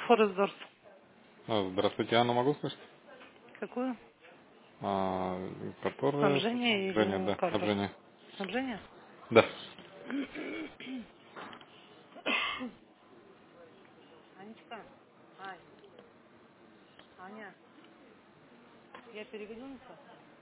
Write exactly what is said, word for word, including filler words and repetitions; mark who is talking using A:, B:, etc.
A: Форесдорс.
B: А, Здравствуйте, Анна, могу слышать?
A: Какую?
B: А, которая...
A: Снабжение
B: Женя,
A: или
B: да,
A: карту?
B: Женя.
A: Снабжение?
B: Да.
A: Анечка, Ань, Аня, я переведу на тебя?